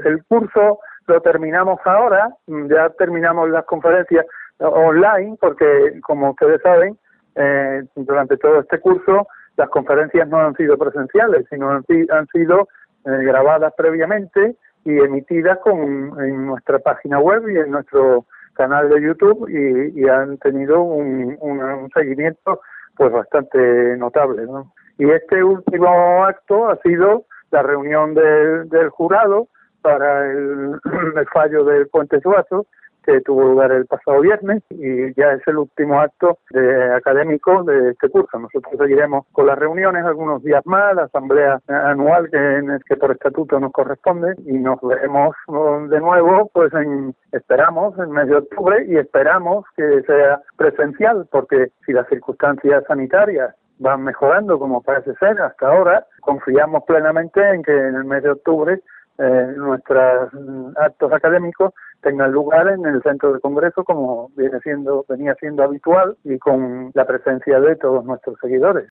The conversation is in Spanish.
El curso lo terminamos ahora, ya terminamos las conferencias online, porque como ustedes saben, durante todo este curso las conferencias no han sido presenciales, sino han sido grabadas previamente y emitidas en nuestra página web y en nuestro canal de YouTube, y han tenido un seguimiento pues bastante notable, ¿no? Y este último acto ha sido la reunión del jurado para el fallo del Puente Suazo, que tuvo lugar el pasado viernes, y ya es el último acto académico de este curso. Nosotros seguiremos con las reuniones algunos días más, la asamblea anual que por estatuto nos corresponde, y nos veremos de nuevo, pues esperamos en mes de octubre, y esperamos que sea presencial, porque si las circunstancias sanitarias van mejorando como parece ser hasta ahora, confiamos plenamente en que en el mes de octubre nuestros actos académicos tengan lugar en el centro de congreso, como venía siendo habitual, y con la presencia de todos nuestros seguidores.